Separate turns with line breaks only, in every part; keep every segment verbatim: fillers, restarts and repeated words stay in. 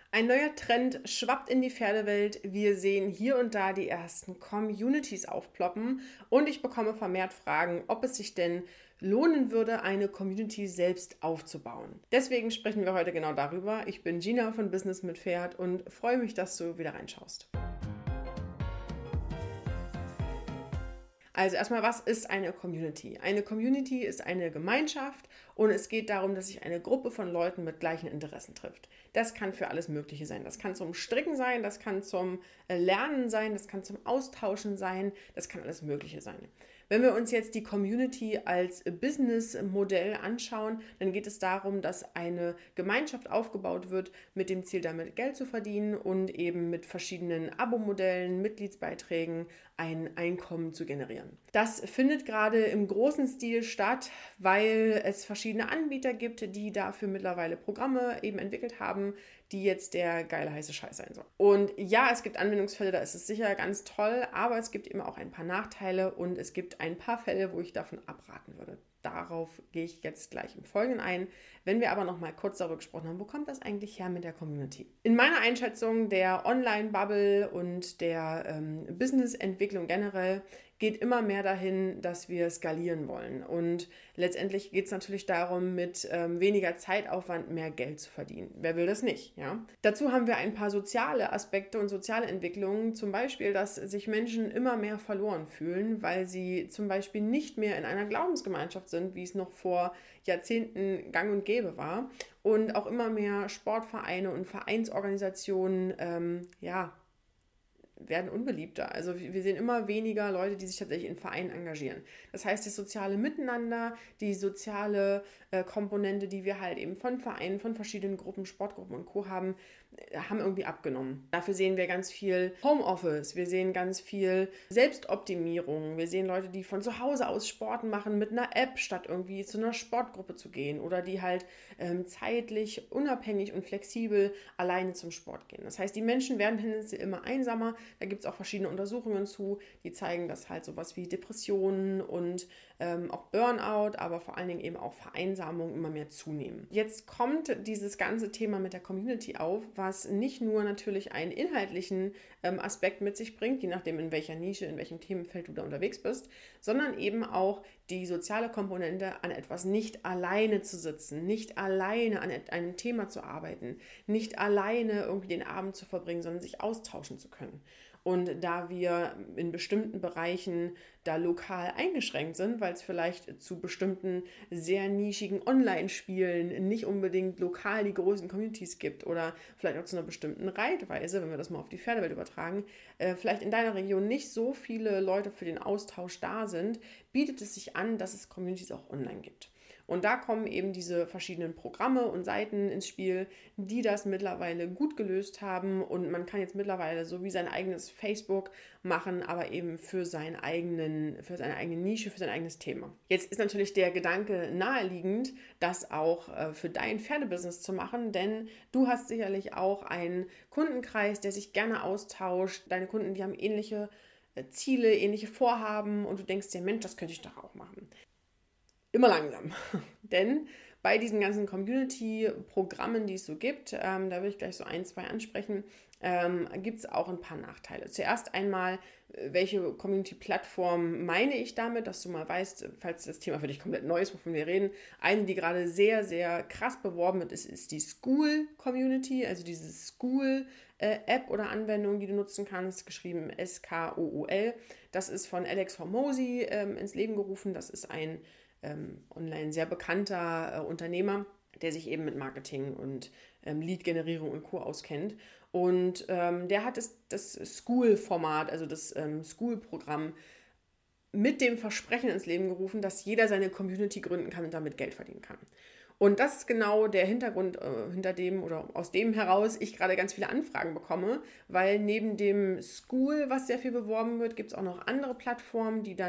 Ein neuer Trend schwappt in die Pferdewelt. Wir sehen hier und da die ersten Communities aufploppen und ich bekomme vermehrt Fragen, ob es sich denn lohnen würde, eine Community selbst aufzubauen. Deswegen sprechen wir heute genau darüber. Ich bin Gina von Business mit Pferd und freue mich, dass du wieder reinschaust. Also erstmal, was ist eine Community? Eine Community ist eine Gemeinschaft und es geht darum, dass sich eine Gruppe von Leuten mit gleichen Interessen trifft. Das kann für alles Mögliche sein. Das kann zum Stricken sein, das kann zum Lernen sein, das kann zum Austauschen sein, das kann alles Mögliche sein. Wenn wir uns jetzt die Community als Businessmodell anschauen, dann geht es darum, dass eine Gemeinschaft aufgebaut wird mit dem Ziel, damit Geld zu verdienen und eben mit verschiedenen Abo-Modellen, Mitgliedsbeiträgen ein Einkommen zu generieren. Das findet gerade im großen Stil statt, weil es verschiedene Anbieter gibt, die dafür mittlerweile Programme eben entwickelt haben, die jetzt der geile heiße Scheiß sein soll. Und ja, es gibt Anwendungsfälle, da ist es sicher ganz toll, aber es gibt eben auch ein paar Nachteile und es gibt ein paar Fälle, wo ich davon abraten würde. Darauf gehe ich jetzt gleich im Folgenden ein. Wenn wir aber noch mal kurz darüber gesprochen haben, wo kommt das eigentlich her mit der Community? In meiner Einschätzung der Online-Bubble und der ähm, Business-Entwicklung generell geht immer mehr dahin, dass wir skalieren wollen. Und letztendlich geht es natürlich darum, mit ähm, weniger Zeitaufwand mehr Geld zu verdienen. Wer will das nicht? Ja? Dazu haben wir ein paar soziale Aspekte und soziale Entwicklungen. Zum Beispiel, dass sich Menschen immer mehr verloren fühlen, weil sie zum Beispiel nicht mehr in einer Glaubensgemeinschaft sind, wie es noch vor Jahrzehnten gang und gäbe war. Und auch immer mehr Sportvereine und Vereinsorganisationen, ähm, ja, werden unbeliebter. Also wir sehen immer weniger Leute, die sich tatsächlich in Vereinen engagieren. Das heißt, das soziale Miteinander, die soziale äh, Komponente, die wir halt eben von Vereinen, von verschiedenen Gruppen, Sportgruppen und Co. haben, äh, haben irgendwie abgenommen. Dafür sehen wir ganz viel Homeoffice, wir sehen ganz viel Selbstoptimierung, wir sehen Leute, die von zu Hause aus Sport machen mit einer App, statt irgendwie zu einer Sportgruppe zu gehen oder die halt ähm, zeitlich unabhängig und flexibel alleine zum Sport gehen. Das heißt, die Menschen werden tendenziell immer einsamer. Da gibt es auch verschiedene Untersuchungen zu, die zeigen, dass halt sowas wie Depressionen und ähm, auch Burnout, aber vor allen Dingen eben auch Vereinsamung immer mehr zunehmen. Jetzt kommt dieses ganze Thema mit der Community auf, was nicht nur natürlich einen inhaltlichen ähm, Aspekt mit sich bringt, je nachdem in welcher Nische, in welchem Themenfeld du da unterwegs bist, sondern eben auch die soziale Komponente, an etwas nicht alleine zu sitzen, nicht alleine an einem Thema zu arbeiten, nicht alleine irgendwie den Abend zu verbringen, sondern sich austauschen zu können. Und da wir in bestimmten Bereichen da lokal eingeschränkt sind, weil es vielleicht zu bestimmten sehr nischigen Online-Spielen nicht unbedingt lokal die großen Communities gibt oder vielleicht auch zu einer bestimmten Reitweise, wenn wir das mal auf die Pferdewelt übertragen, äh, vielleicht in deiner Region nicht so viele Leute für den Austausch da sind, bietet es sich an, dass es Communities auch online gibt. Und da kommen eben diese verschiedenen Programme und Seiten ins Spiel, die das mittlerweile gut gelöst haben. Und man kann jetzt mittlerweile so wie sein eigenes Facebook machen, aber eben für, seinen eigenen, für seine eigene Nische, für sein eigenes Thema. Jetzt ist natürlich der Gedanke naheliegend, das auch äh, für dein Pferdebusiness zu machen, denn du hast sicherlich auch einen Kundenkreis, der sich gerne austauscht. Deine Kunden, die haben ähnliche äh, Ziele, ähnliche Vorhaben und du denkst dir, Mensch, das könnte ich doch auch machen. Immer langsam, denn bei diesen ganzen Community-Programmen, die es so gibt, ähm, da will ich gleich so ein, zwei ansprechen, ähm, gibt es auch ein paar Nachteile. Zuerst einmal, welche Community-Plattform meine ich damit, dass du mal weißt, falls das Thema für dich komplett neu ist, wovon wir reden. Eine, die gerade sehr, sehr krass beworben wird, ist, ist die Skool-Community, also diese Skool-App oder Anwendung, die du nutzen kannst, geschrieben S K O O L. Das ist von Alex Hormozi ähm, ins Leben gerufen. Das ist ein Ähm, online sehr bekannter äh, Unternehmer, der sich eben mit Marketing und ähm, Lead-Generierung und Co. auskennt. Und ähm, der hat das, das School-Format, also das ähm, School-Programm mit dem Versprechen ins Leben gerufen, dass jeder seine Community gründen kann und damit Geld verdienen kann. Und das ist genau der Hintergrund, äh, hinter dem oder aus dem heraus ich gerade ganz viele Anfragen bekomme, weil neben dem School, was sehr viel beworben wird, gibt es auch noch andere Plattformen, die dann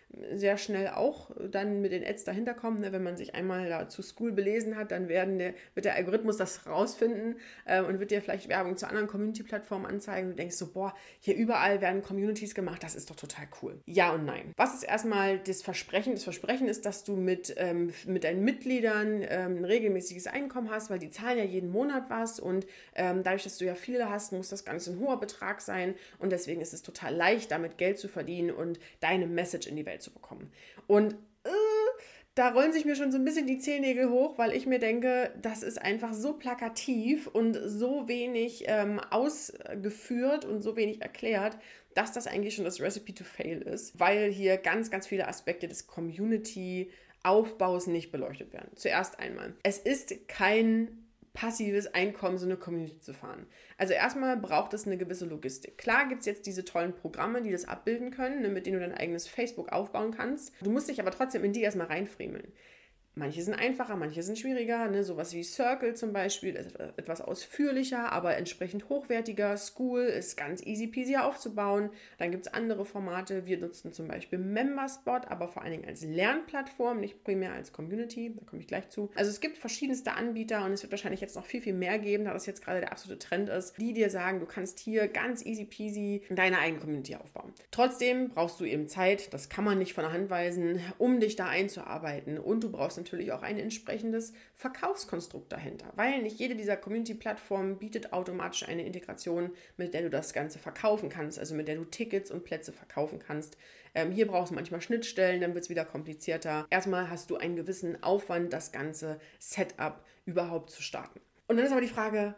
sehr schnell auch dann mit den Ads dahinter kommen. Ne? Wenn man sich einmal da zu School belesen hat, dann werden der, wird der Algorithmus das rausfinden äh, und wird dir vielleicht Werbung zu anderen Community-Plattformen anzeigen. Und du denkst so, boah, hier überall werden Communities gemacht, das ist doch total cool. Ja und nein. Was ist erstmal das Versprechen? Das Versprechen ist, dass du mit, ähm, mit deinen Mitgliedern ähm, ein regelmäßiges Einkommen hast, weil die zahlen ja jeden Monat was und ähm, dadurch, dass du ja viele hast, muss das Ganze ein hoher Betrag sein und deswegen ist es total leicht, damit Geld zu verdienen und deine Message in die Welt zu bekommen. Und äh, da rollen sich mir schon so ein bisschen die Zehennägel hoch, weil ich mir denke, das ist einfach so plakativ und so wenig ähm, ausgeführt und so wenig erklärt, dass das eigentlich schon das Recipe to Fail ist, weil hier ganz, ganz viele Aspekte des Community-Aufbaus nicht beleuchtet werden. Zuerst einmal, es ist kein passives Einkommen, so eine Community zu fahren. Also erstmal braucht es eine gewisse Logistik. Klar gibt es jetzt diese tollen Programme, die das abbilden können, ne, mit denen du dein eigenes Facebook aufbauen kannst. Du musst dich aber trotzdem in die erstmal reinfriemeln. Manche sind einfacher, manche sind schwieriger. Ne? Sowas wie Circle zum Beispiel ist etwas ausführlicher, aber entsprechend hochwertiger. School ist ganz easy peasy aufzubauen. Dann gibt es andere Formate. Wir nutzen zum Beispiel Memberspot, aber vor allen Dingen als Lernplattform, nicht primär als Community. Da komme ich gleich zu. Also es gibt verschiedenste Anbieter und es wird wahrscheinlich jetzt noch viel, viel mehr geben, da das jetzt gerade der absolute Trend ist, die dir sagen, du kannst hier ganz easy peasy deine eigene Community aufbauen. Trotzdem brauchst du eben Zeit, das kann man nicht von der Hand weisen, um dich da einzuarbeiten. Und du brauchst natürlich auch ein entsprechendes Verkaufskonstrukt dahinter, weil nicht jede dieser Community-Plattformen bietet automatisch eine Integration, mit der du das Ganze verkaufen kannst, also mit der du Tickets und Plätze verkaufen kannst. Ähm, hier brauchst du manchmal Schnittstellen, dann wird es wieder komplizierter. Erstmal hast du einen gewissen Aufwand, das ganze Setup überhaupt zu starten. Und dann ist aber die Frage,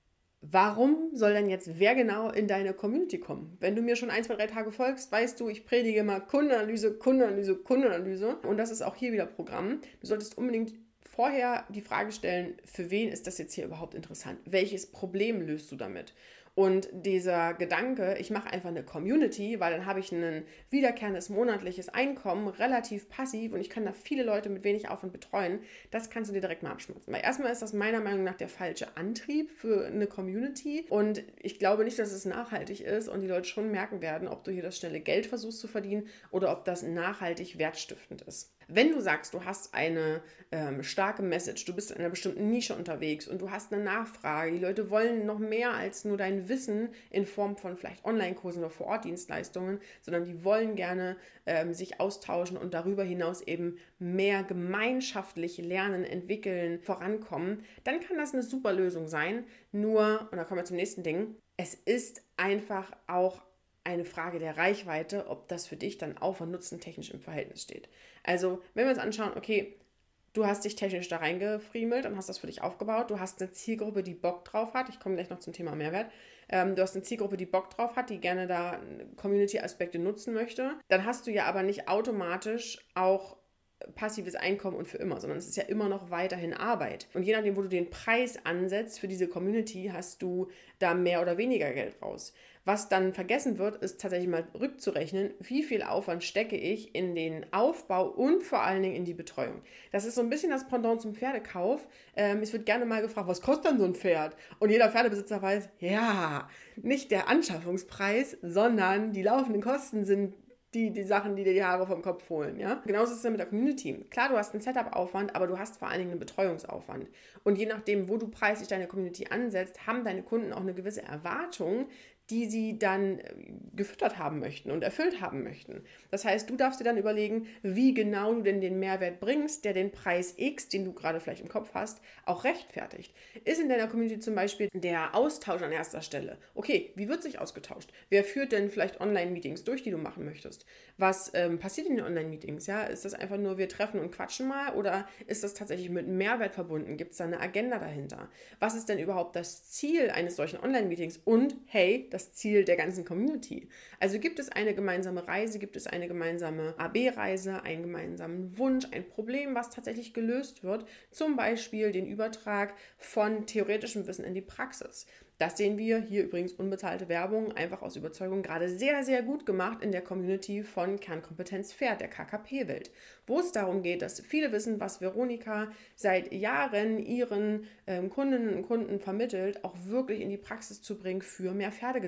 warum soll denn jetzt wer genau in deine Community kommen? Wenn du mir schon ein, zwei, drei Tage folgst, weißt du, ich predige immer Kundenanalyse, Kundenanalyse, Kundenanalyse. Und das ist auch hier wieder Programm. Du solltest unbedingt vorher die Frage stellen, für wen ist das jetzt hier überhaupt interessant? Welches Problem löst du damit? Und dieser Gedanke, ich mache einfach eine Community, weil dann habe ich ein wiederkehrendes monatliches Einkommen, relativ passiv und ich kann da viele Leute mit wenig Aufwand betreuen, das kannst du dir direkt mal abschmutzen. Weil erstmal ist das meiner Meinung nach der falsche Antrieb für eine Community und ich glaube nicht, dass es nachhaltig ist und die Leute schon merken werden, ob du hier das schnelle Geld versuchst zu verdienen oder ob das nachhaltig wertstiftend ist. Wenn du sagst, du hast eine ähm, starke Message, du bist in einer bestimmten Nische unterwegs und du hast eine Nachfrage, die Leute wollen noch mehr als nur dein Wissen in Form von vielleicht Online-Kursen oder Vor-Ort-Dienstleistungen, sondern die wollen gerne ähm, sich austauschen und darüber hinaus eben mehr gemeinschaftlich lernen, entwickeln, vorankommen, dann kann das eine super Lösung sein. Nur, und da kommen wir zum nächsten Ding, es ist einfach auch eine Frage der Reichweite, ob das für dich dann Aufwand Nutzen technisch im Verhältnis steht. Also, wenn wir uns anschauen, okay, du hast dich technisch da reingefriemelt und hast das für dich aufgebaut, du hast eine Zielgruppe, die Bock drauf hat, ich komme gleich noch zum Thema Mehrwert, ähm, du hast eine Zielgruppe, die Bock drauf hat, die gerne da Community-Aspekte nutzen möchte, dann hast du ja aber nicht automatisch auch passives Einkommen und für immer, sondern es ist ja immer noch weiterhin Arbeit. Und je nachdem, wo du den Preis ansetzt für diese Community, hast du da mehr oder weniger Geld raus. Was dann vergessen wird, ist tatsächlich mal rückzurechnen, wie viel Aufwand stecke ich in den Aufbau und vor allen Dingen in die Betreuung. Das ist so ein bisschen das Pendant zum Pferdekauf. Ähm, es wird gerne mal gefragt, was kostet denn so ein Pferd? Und jeder Pferdebesitzer weiß, ja, nicht der Anschaffungspreis, sondern die laufenden Kosten sind Die, die Sachen, die dir die Haare vom Kopf holen, ja. Genauso ist es ja mit der Community. Klar, du hast einen Setup-Aufwand, aber du hast vor allen Dingen einen Betreuungsaufwand. Und je nachdem, wo du preislich deine Community ansetzt, haben deine Kunden auch eine gewisse Erwartung, die sie dann gefüttert haben möchten und erfüllt haben möchten. Das heißt, du darfst dir dann überlegen, wie genau du denn den Mehrwert bringst, der den Preis X, den du gerade vielleicht im Kopf hast, auch rechtfertigt. Ist in deiner Community zum Beispiel der Austausch an erster Stelle? Okay, wie wird sich ausgetauscht? Wer führt denn vielleicht Online-Meetings durch, die du machen möchtest? Was ähm, passiert in den Online-Meetings? Ja? Ist das einfach nur, wir treffen und quatschen mal oder ist das tatsächlich mit Mehrwert verbunden? Gibt es da eine Agenda dahinter? Was ist denn überhaupt das Ziel eines solchen Online-Meetings? Und hey, das Das Ziel der ganzen Community. Also gibt es eine gemeinsame Reise, gibt es eine gemeinsame A B-Reise, einen gemeinsamen Wunsch, ein Problem, was tatsächlich gelöst wird, zum Beispiel den Übertrag von theoretischem Wissen in die Praxis. Das sehen wir hier übrigens unbezahlte Werbung, einfach aus Überzeugung, gerade sehr, sehr gut gemacht in der Community von Kernkompetenz Pferd, der K K P-Welt, wo es darum geht, dass viele wissen, was Veronika seit Jahren ihren ähm, Kundinnen und Kunden vermittelt, auch wirklich in die Praxis zu bringen für mehr Pferdegesundheit.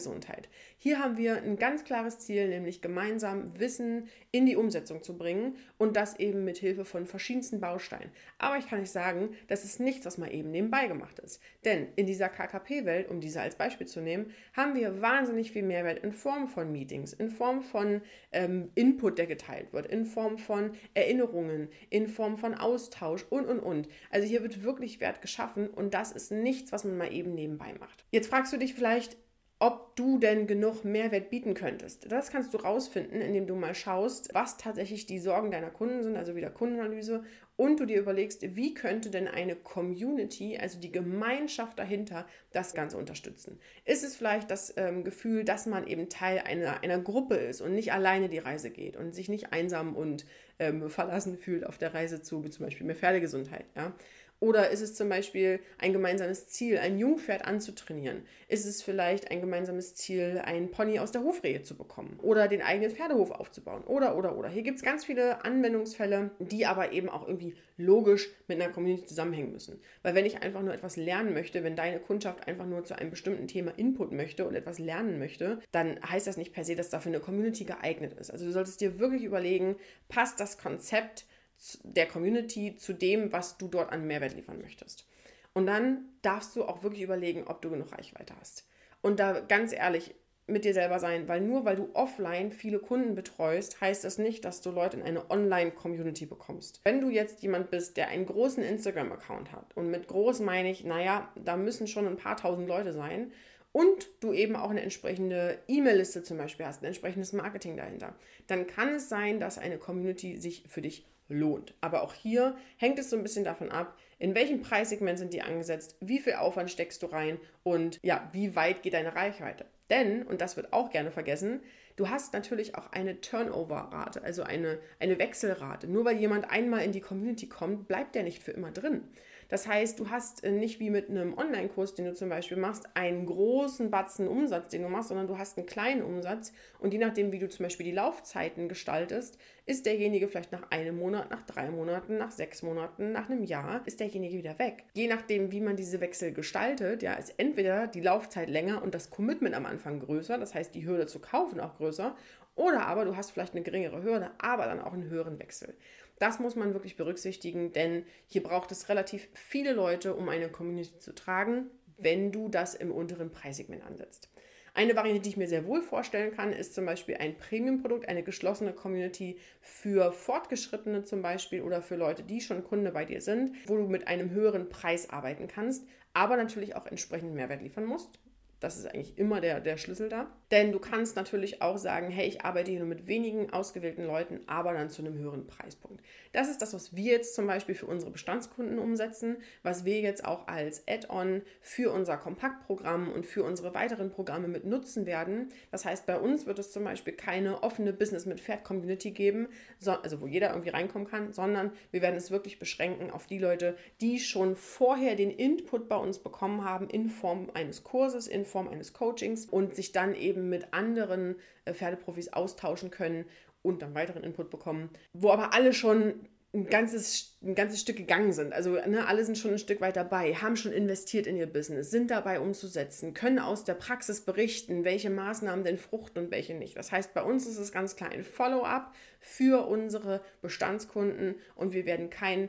Pferdegesundheit. Hier haben wir ein ganz klares Ziel, nämlich gemeinsam Wissen in die Umsetzung zu bringen und das eben mit Hilfe von verschiedensten Bausteinen. Aber ich kann nicht sagen, das ist nichts, was mal eben nebenbei gemacht ist. Denn in dieser K K P-Welt, um diese als Beispiel zu nehmen, haben wir wahnsinnig viel Mehrwert in Form von Meetings, in Form von ähm, Input, der geteilt wird, in Form von Erinnerungen, in Form von Austausch und, und, und. Also hier wird wirklich Wert geschaffen und das ist nichts, was man mal eben nebenbei macht. Jetzt fragst du dich vielleicht, ob du denn genug Mehrwert bieten könntest. Das kannst du rausfinden, indem du mal schaust, was tatsächlich die Sorgen deiner Kunden sind, also wieder Kundenanalyse, und du dir überlegst, wie könnte denn eine Community, also die Gemeinschaft dahinter, das Ganze unterstützen. Ist es vielleicht das ähm, Gefühl, dass man eben Teil einer, einer Gruppe ist und nicht alleine die Reise geht und sich nicht einsam und ähm, verlassen fühlt auf der Reise zu, wie zum Beispiel mehr Pferdegesundheit, ja? Oder ist es zum Beispiel ein gemeinsames Ziel, ein Jungpferd anzutrainieren? Ist es vielleicht ein gemeinsames Ziel, einen Pony aus der Hofrehe zu bekommen? Oder den eigenen Pferdehof aufzubauen? Oder, oder, oder. Hier gibt es ganz viele Anwendungsfälle, die aber eben auch irgendwie logisch mit einer Community zusammenhängen müssen. Weil wenn ich einfach nur etwas lernen möchte, wenn deine Kundschaft einfach nur zu einem bestimmten Thema Input möchte und etwas lernen möchte, dann heißt das nicht per se, dass dafür eine Community geeignet ist. Also du solltest dir wirklich überlegen, passt das Konzept der Community zu dem, was du dort an Mehrwert liefern möchtest. Und dann darfst du auch wirklich überlegen, ob du genug Reichweite hast. Und da ganz ehrlich mit dir selber sein, weil nur weil du offline viele Kunden betreust, heißt das nicht, dass du Leute in eine Online-Community bekommst. Wenn du jetzt jemand bist, der einen großen Instagram-Account hat, und mit groß meine ich, naja, da müssen schon ein paar tausend Leute sein, und du eben auch eine entsprechende E-Mail-Liste zum Beispiel hast, ein entsprechendes Marketing dahinter, dann kann es sein, dass eine Community sich für dich lohnt. Aber auch hier hängt es so ein bisschen davon ab, in welchem Preissegment sind die angesetzt, wie viel Aufwand steckst du rein und ja, wie weit geht deine Reichweite. Denn, und das wird auch gerne vergessen, du hast natürlich auch eine Turnover-Rate, also eine, eine Wechselrate. Nur weil jemand einmal in die Community kommt, bleibt der nicht für immer drin. Das heißt, du hast nicht wie mit einem Online-Kurs, den du zum Beispiel machst, einen großen Batzen Umsatz, den du machst, sondern du hast einen kleinen Umsatz und je nachdem, wie du zum Beispiel die Laufzeiten gestaltest, ist derjenige vielleicht nach einem Monat, nach drei Monaten, nach sechs Monaten, nach einem Jahr, ist derjenige wieder weg. Je nachdem, wie man diese Wechsel gestaltet, ja, ist entweder die Laufzeit länger und das Commitment am Anfang größer, das heißt die Hürde zu kaufen auch größer, oder aber du hast vielleicht eine geringere Hürde, aber dann auch einen höheren Wechsel. Das muss man wirklich berücksichtigen, denn hier braucht es relativ viele Leute, um eine Community zu tragen, wenn du das im unteren Preissegment ansetzt. Eine Variante, die ich mir sehr wohl vorstellen kann, ist zum Beispiel ein Premium-Produkt, eine geschlossene Community für Fortgeschrittene zum Beispiel oder für Leute, die schon Kunde bei dir sind, wo du mit einem höheren Preis arbeiten kannst, aber natürlich auch entsprechend Mehrwert liefern musst. Das ist eigentlich immer der, der Schlüssel da. Denn du kannst natürlich auch sagen, hey, ich arbeite hier nur mit wenigen ausgewählten Leuten, aber dann zu einem höheren Preispunkt. Das ist das, was wir jetzt zum Beispiel für unsere Bestandskunden umsetzen, was wir jetzt auch als Add-on für unser Kompaktprogramm und für unsere weiteren Programme mit nutzen werden. Das heißt, bei uns wird es zum Beispiel keine offene Business mit Pferd-Community geben, so, also wo jeder irgendwie reinkommen kann, sondern wir werden es wirklich beschränken auf die Leute, die schon vorher den Input bei uns bekommen haben in Form eines Kurses, in Form eines Coachings und sich dann eben mit anderen Pferdeprofis austauschen können und dann weiteren Input bekommen, wo aber alle schon ein ganzes, ein ganzes Stück gegangen sind. Also ne, alle sind schon ein Stück weit dabei, haben schon investiert in ihr Business, sind dabei umzusetzen, können aus der Praxis berichten, welche Maßnahmen denn fruchten und welche nicht. Das heißt, bei uns ist es ganz klar ein Follow-up für unsere Bestandskunden und wir werden kein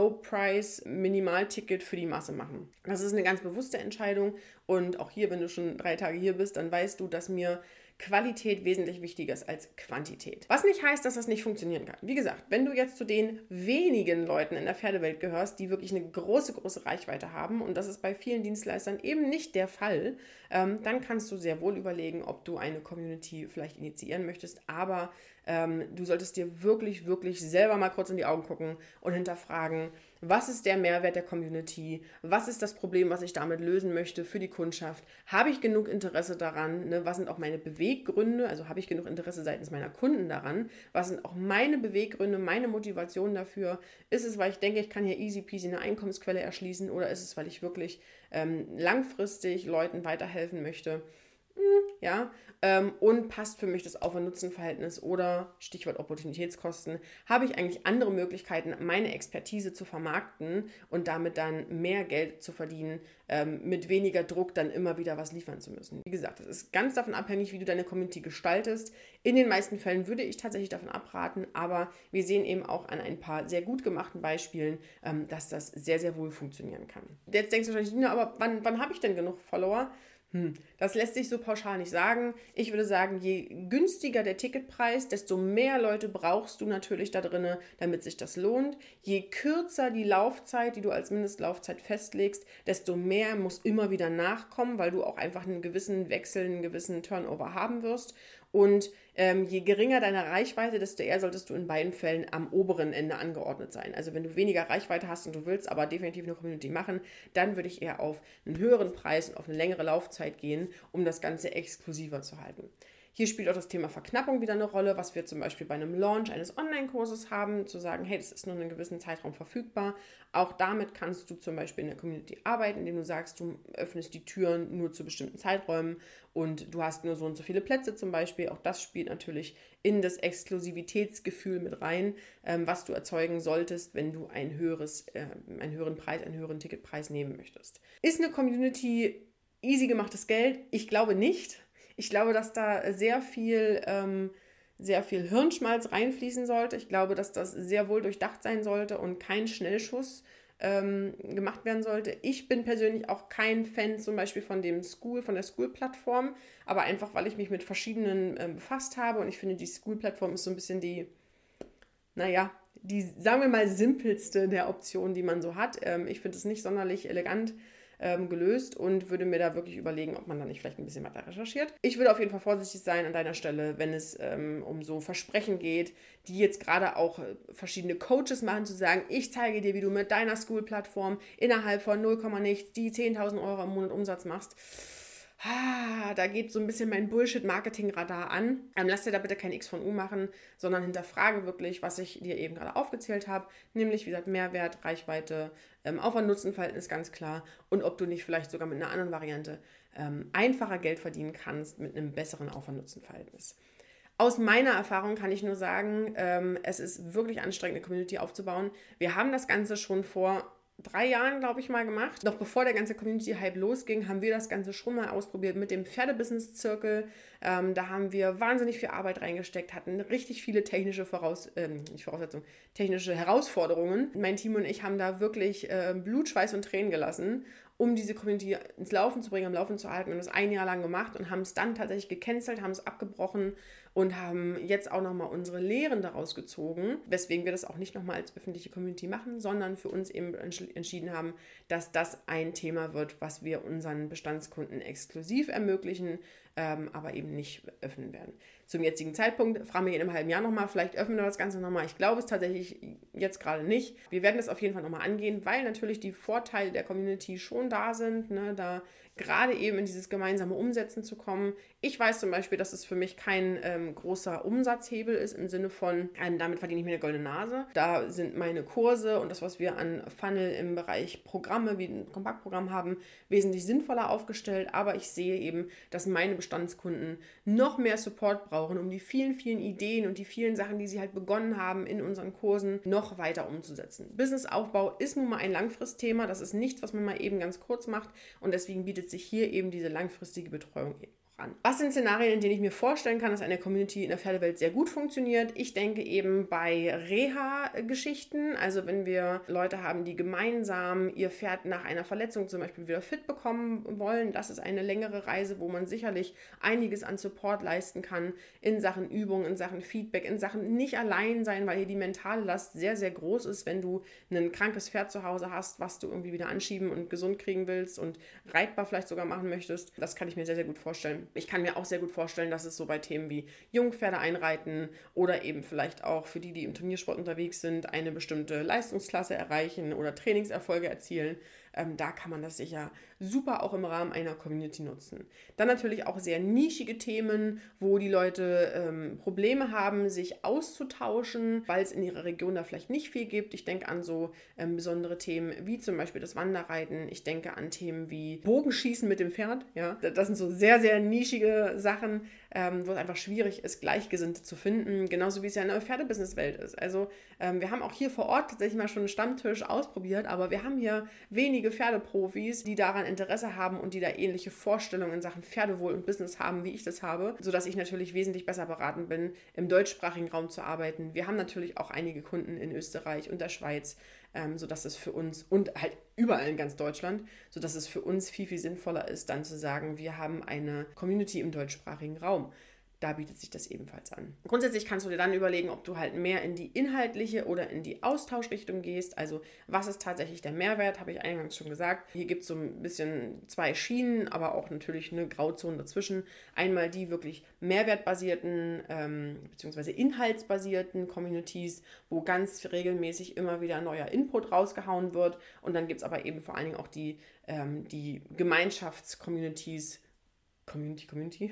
Low-Price-Minimalticket für die Masse machen. Das ist eine ganz bewusste Entscheidung und auch hier, wenn du schon drei Tage hier bist, dann weißt du, dass mir Qualität wesentlich wichtiger ist als Quantität. Was nicht heißt, dass das nicht funktionieren kann. Wie gesagt, wenn du jetzt zu den wenigen Leuten in der Pferdewelt gehörst, die wirklich eine große, große Reichweite haben, und das ist bei vielen Dienstleistern eben nicht der Fall, ähm, dann kannst du sehr wohl überlegen, ob du eine Community vielleicht initiieren möchtest, aber ähm, du solltest dir wirklich, wirklich selber mal kurz in die Augen gucken und hinterfragen, was ist der Mehrwert der Community? Was ist das Problem, was ich damit lösen möchte für die Kundschaft? Habe ich genug Interesse daran? Ne? Was sind auch meine Beweggründe? Also habe ich genug Interesse seitens meiner Kunden daran? Was sind auch meine Beweggründe, meine Motivation dafür? Ist es, weil ich denke, ich kann hier easy peasy eine Einkommensquelle erschließen oder ist es, weil ich wirklich ähm, langfristig Leuten weiterhelfen möchte? ja, ähm, und passt für mich das Aufwand-Nutzen-Verhältnis oder Stichwort Opportunitätskosten, habe ich eigentlich andere Möglichkeiten, meine Expertise zu vermarkten und damit dann mehr Geld zu verdienen, ähm, mit weniger Druck dann immer wieder was liefern zu müssen. Wie gesagt, es ist ganz davon abhängig, wie du deine Community gestaltest. In den meisten Fällen würde ich tatsächlich davon abraten, aber wir sehen eben auch an ein paar sehr gut gemachten Beispielen, ähm, dass das sehr, sehr wohl funktionieren kann. Jetzt denkst du wahrscheinlich, Nina, aber wann, wann habe ich denn genug Follower? Hm, das lässt sich so pauschal nicht sagen. Ich würde sagen, je günstiger der Ticketpreis, desto mehr Leute brauchst du natürlich da drin, damit sich das lohnt. Je kürzer die Laufzeit, die du als Mindestlaufzeit festlegst, desto mehr muss immer wieder nachkommen, weil du auch einfach einen gewissen Wechsel, einen gewissen Turnover haben wirst. Und ähm, je geringer deine Reichweite, desto eher solltest du in beiden Fällen am oberen Ende angeordnet sein. Also wenn du weniger Reichweite hast und du willst aber definitiv eine Community machen, dann würde ich eher auf einen höheren Preis und auf eine längere Laufzeit gehen, um das Ganze exklusiver zu halten. Hier spielt auch das Thema Verknappung wieder eine Rolle, was wir zum Beispiel bei einem Launch eines Online-Kurses haben, zu sagen, hey, das ist nur in einem gewissen Zeitraum verfügbar. Auch damit kannst du zum Beispiel in der Community arbeiten, indem du sagst, du öffnest die Türen nur zu bestimmten Zeiträumen und du hast nur so und so viele Plätze zum Beispiel. Auch das spielt natürlich in das Exklusivitätsgefühl mit rein, ähm, was du erzeugen solltest, wenn du ein höheres, äh, einen höheren Preis, einen höheren Ticketpreis nehmen möchtest. Ist eine Community easy gemachtes Geld? Ich glaube nicht. Ich glaube, dass da sehr viel, ähm, sehr viel Hirnschmalz reinfließen sollte. Ich glaube, dass das sehr wohl durchdacht sein sollte und kein Schnellschuss ähm, gemacht werden sollte. Ich bin persönlich auch kein Fan zum Beispiel von dem School, von der School-Plattform, aber einfach, weil ich mich mit verschiedenen ähm, befasst habe und ich finde, die School-Plattform ist so ein bisschen die, naja, die, sagen wir mal, simpelste der Optionen, die man so hat. Ähm, ich finde es nicht sonderlich elegant ähm, gelöst und würde mir da wirklich überlegen, ob man da nicht vielleicht ein bisschen weiter recherchiert. Ich würde auf jeden Fall vorsichtig sein an deiner Stelle, wenn es ähm, um so Versprechen geht, die jetzt gerade auch äh, verschiedene Coaches machen, zu sagen, ich zeige dir, wie du mit deiner School-Plattform innerhalb von null Komma nichts die zehntausend Euro im Monat Umsatz machst. Ah, da geht so ein bisschen mein Bullshit-Marketing-Radar an. Ähm, lass dir da bitte kein X von U machen, sondern hinterfrage wirklich, was ich dir eben gerade aufgezählt habe, nämlich, wie gesagt, Mehrwert, Reichweite, ähm, Aufwand-Nutzen-Verhältnis ganz klar und ob du nicht vielleicht sogar mit einer anderen Variante ähm, einfacher Geld verdienen kannst mit einem besseren Aufwand-Nutzen-Verhältnis. Aus meiner Erfahrung kann ich nur sagen, ähm, es ist wirklich anstrengend, eine Community aufzubauen. Wir haben das Ganze schon vor drei Jahren, glaube ich, mal gemacht. Noch bevor der ganze Community-Hype losging, haben wir das Ganze schon mal ausprobiert mit dem Pferdebusiness-Zirkel. Ähm, da haben wir wahnsinnig viel Arbeit reingesteckt, hatten richtig viele technische Voraus ähm, nicht Voraussetzungen, technische Herausforderungen. Mein Team und ich haben da wirklich äh, Blut, Schweiß und Tränen gelassen, um diese Community ins Laufen zu bringen, am Laufen zu halten. Wir haben das ein Jahr lang gemacht und haben es dann tatsächlich gecancelt, haben es abgebrochen und haben jetzt auch nochmal unsere Lehren daraus gezogen, weswegen wir das auch nicht nochmal als öffentliche Community machen, sondern für uns eben entschieden haben, dass das ein Thema wird, was wir unseren Bestandskunden exklusiv ermöglichen, ähm, aber eben nicht öffnen werden. Zum jetzigen Zeitpunkt, fragen wir in einem halben Jahr nochmal, vielleicht öffnen wir das Ganze nochmal. Ich glaube es tatsächlich jetzt gerade nicht. Wir werden es auf jeden Fall nochmal angehen, weil natürlich die Vorteile der Community schon da sind, ne, da gerade eben in dieses gemeinsame Umsetzen zu kommen. Ich weiß zum Beispiel, dass es für mich kein ähm, großer Umsatzhebel ist im Sinne von, ähm, damit verdiene ich mir eine goldene Nase. Da sind meine Kurse und das, was wir an Funnel im Bereich Programme, wie ein Kompaktprogramm haben, wesentlich sinnvoller aufgestellt. Aber ich sehe eben, dass meine Bestandskunden noch mehr Support brauchen, um die vielen, vielen Ideen und die vielen Sachen, die sie halt begonnen haben in unseren Kursen, noch weiter umzusetzen. Businessaufbau ist nun mal ein Langfristthema. Das ist nichts, was man mal eben ganz kurz macht und deswegen bietet sich hier eben diese langfristige Betreuung an. Was sind Szenarien, in denen ich mir vorstellen kann, dass eine Community in der Pferdewelt sehr gut funktioniert? Ich denke eben bei Reha-Geschichten, also wenn wir Leute haben, die gemeinsam ihr Pferd nach einer Verletzung zum Beispiel wieder fit bekommen wollen, das ist eine längere Reise, wo man sicherlich einiges an Support leisten kann in Sachen Übung, in Sachen Feedback, in Sachen nicht allein sein, weil hier die mentale Last sehr, sehr groß ist, wenn du ein krankes Pferd zu Hause hast, was du irgendwie wieder anschieben und gesund kriegen willst und reitbar vielleicht sogar machen möchtest. Das kann ich mir sehr, sehr gut vorstellen. Ich kann mir auch sehr gut vorstellen, dass es so bei Themen wie Jungpferde einreiten oder eben vielleicht auch für die, die im Turniersport unterwegs sind, eine bestimmte Leistungsklasse erreichen oder Trainingserfolge erzielen, ähm, da kann man das sicher super auch im Rahmen einer Community nutzen. Dann natürlich auch sehr nischige Themen, wo die Leute ähm, Probleme haben, sich auszutauschen, weil es in ihrer Region da vielleicht nicht viel gibt. Ich denke an so ähm, besondere Themen wie zum Beispiel das Wanderreiten. Ich denke an Themen wie Bogenschießen mit dem Pferd. Ja? Das sind so sehr, sehr nischige Sachen, ähm, wo es einfach schwierig ist, Gleichgesinnte zu finden. Genauso wie es ja in der Pferdebusiness-Welt ist. Also ähm, wir haben auch hier vor Ort tatsächlich mal schon einen Stammtisch ausprobiert, aber wir haben hier wenige Pferdeprofis, die daran Interesse haben und die da ähnliche Vorstellungen in Sachen Pferdewohl und Business haben, wie ich das habe, sodass ich natürlich wesentlich besser beraten bin, im deutschsprachigen Raum zu arbeiten. Wir haben natürlich auch einige Kunden in Österreich und der Schweiz, ähm, sodass es für uns und halt überall in ganz Deutschland, sodass es für uns viel, viel sinnvoller ist, dann zu sagen, wir haben eine Community im deutschsprachigen Raum. Da bietet sich das ebenfalls an. Grundsätzlich kannst du dir dann überlegen, ob du halt mehr in die inhaltliche oder in die Austauschrichtung gehst. Also was ist tatsächlich der Mehrwert, habe ich eingangs schon gesagt. Hier gibt es so ein bisschen zwei Schienen, aber auch natürlich eine Grauzone dazwischen. Einmal die wirklich mehrwertbasierten ähm, bzw. inhaltsbasierten Communities, wo ganz regelmäßig immer wieder neuer Input rausgehauen wird. Und dann gibt es aber eben vor allen Dingen auch die, ähm, die Gemeinschafts-Communities, Community, Community,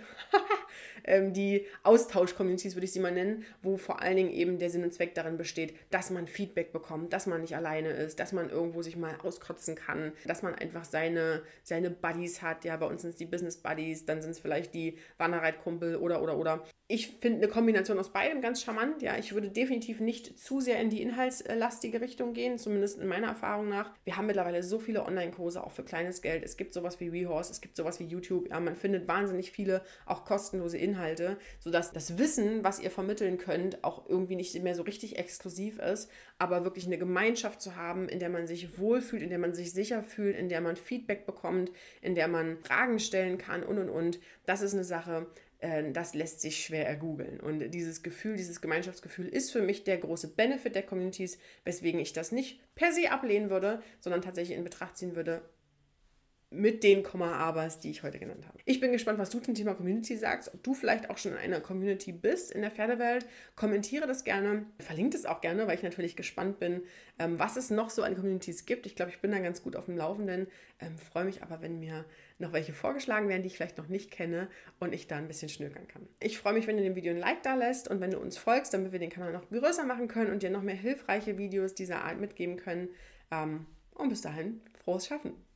ähm, die Austausch-Communities würde ich sie mal nennen, wo vor allen Dingen eben der Sinn und Zweck darin besteht, dass man Feedback bekommt, dass man nicht alleine ist, dass man irgendwo sich mal auskotzen kann, dass man einfach seine, seine Buddies hat. Ja, bei uns sind es die Business Buddies, dann sind es vielleicht die Wanderreitkumpel oder, oder, oder. Ich finde eine Kombination aus beidem ganz charmant. Ja, ich würde definitiv nicht zu sehr in die inhaltslastige Richtung gehen, zumindest in meiner Erfahrung nach. Wir haben mittlerweile so viele Online-Kurse, auch für kleines Geld. Es gibt sowas wie WeHorse, es gibt sowas wie YouTube. Ja, man findet wahnsinnig viele, auch kostenlose Inhalte, sodass das Wissen, was ihr vermitteln könnt, auch irgendwie nicht mehr so richtig exklusiv ist, aber wirklich eine Gemeinschaft zu haben, in der man sich wohlfühlt, in der man sich sicher fühlt, in der man Feedback bekommt, in der man Fragen stellen kann und, und, und. Das ist eine Sache, das lässt sich schwer ergoogeln. Und dieses Gefühl, dieses Gemeinschaftsgefühl ist für mich der große Benefit der Communities, weswegen ich das nicht per se ablehnen würde, sondern tatsächlich in Betracht ziehen würde, mit den Komma-Abers, die ich heute genannt habe. Ich bin gespannt, was du zum Thema Community sagst, ob du vielleicht auch schon in einer Community bist in der Pferdewelt. Kommentiere das gerne, verlinke es auch gerne, weil ich natürlich gespannt bin, was es noch so an Communities gibt. Ich glaube, ich bin da ganz gut auf dem Laufenden, ähm, freue mich aber, wenn mir noch welche vorgeschlagen werden, die ich vielleicht noch nicht kenne und ich da ein bisschen schnökern kann. Ich freue mich, wenn du dem Video ein Like da lässt und wenn du uns folgst, damit wir den Kanal noch größer machen können und dir noch mehr hilfreiche Videos dieser Art mitgeben können. Ähm, und bis dahin, frohes Schaffen!